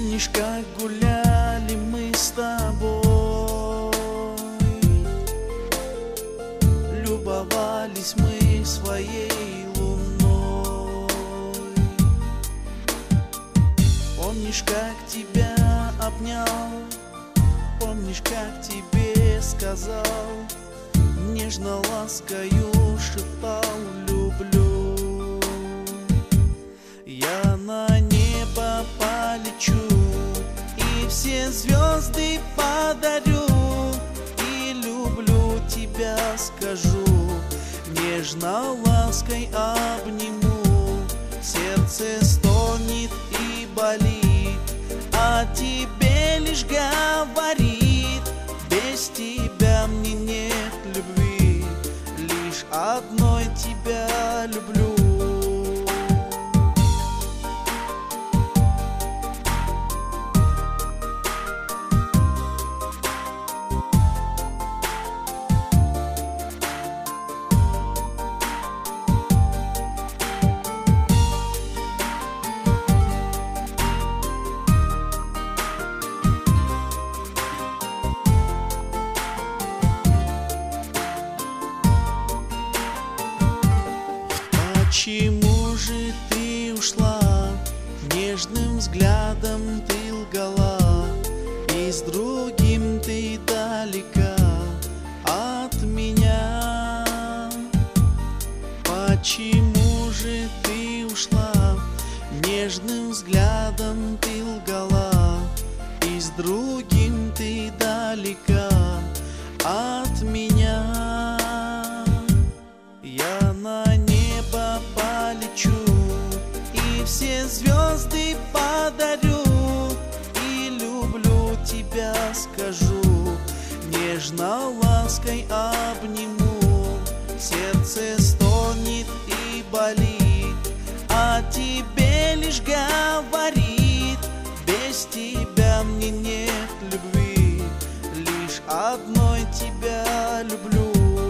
Помнишь, как гуляли мы с тобой, любовались мы своей луной. Помнишь, как тебя обнял, помнишь, как тебе сказал, нежно ласкою шептал люблю. Я на небо полечу и все звезды подарю, и люблю тебя скажу, нежно лаской обниму. Сердце стонет и болит, а тебе лишь говорит: без тебя мне нет любви, лишь одной тебя люблю. Почему же ты ушла? Нежным взглядом ты лгала, и с другим ты далека от меня. Почему же ты ушла? Нежным взглядом ты лгала, и с другим ты далека от меня. Я на небо полечу и все звезды подарю, и люблю тебя скажу, нежно лаской обниму. Сердце стонет и болит, а тебе лишь говорит: без тебя мне нет любви, лишь одной тебя люблю.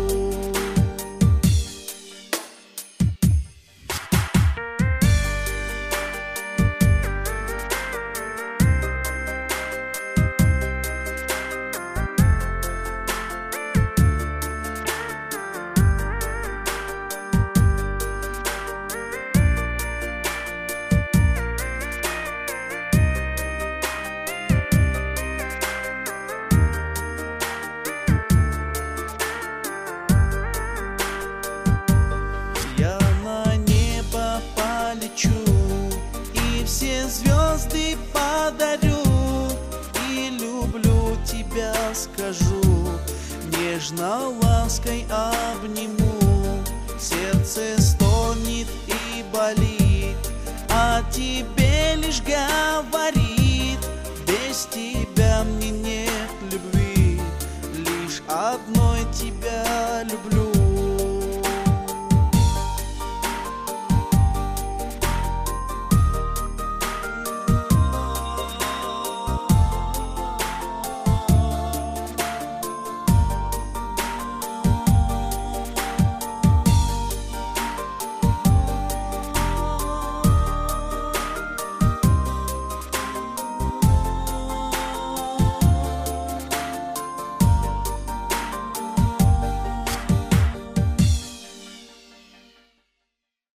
И все звезды подарю, и люблю тебя скажу, нежно лаской обниму. Сердце стонет и болит, а тебе лишь говорит: без тебя мне нет любви, лишь одной тебя люблю.